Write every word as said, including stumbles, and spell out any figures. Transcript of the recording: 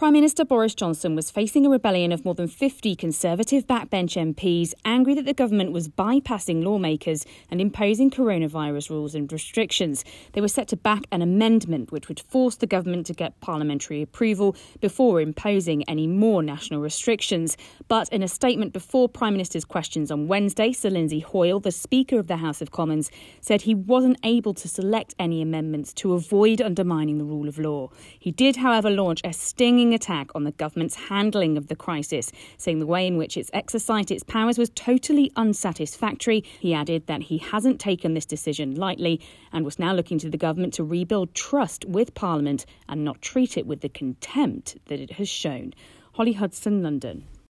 Prime Minister Boris Johnson was facing a rebellion of more than fifty Conservative backbench M Ps, angry that the government was bypassing lawmakers and imposing coronavirus rules and restrictions. They were set to back an amendment which would force the government to get parliamentary approval before imposing any more national restrictions. But in a statement before Prime Minister's questions on Wednesday, Sir Lindsay Hoyle, the Speaker of the House of Commons, said he wasn't able to select any amendments to avoid undermining the rule of law. He did, however, launch a stinging attack on the government's handling of the crisis, saying the way in which it's exercised its powers was totally unsatisfactory. He added that he hasn't taken this decision lightly and was now looking to the government to rebuild trust with Parliament and not treat it with the contempt that it has shown. Holly Hudson, London.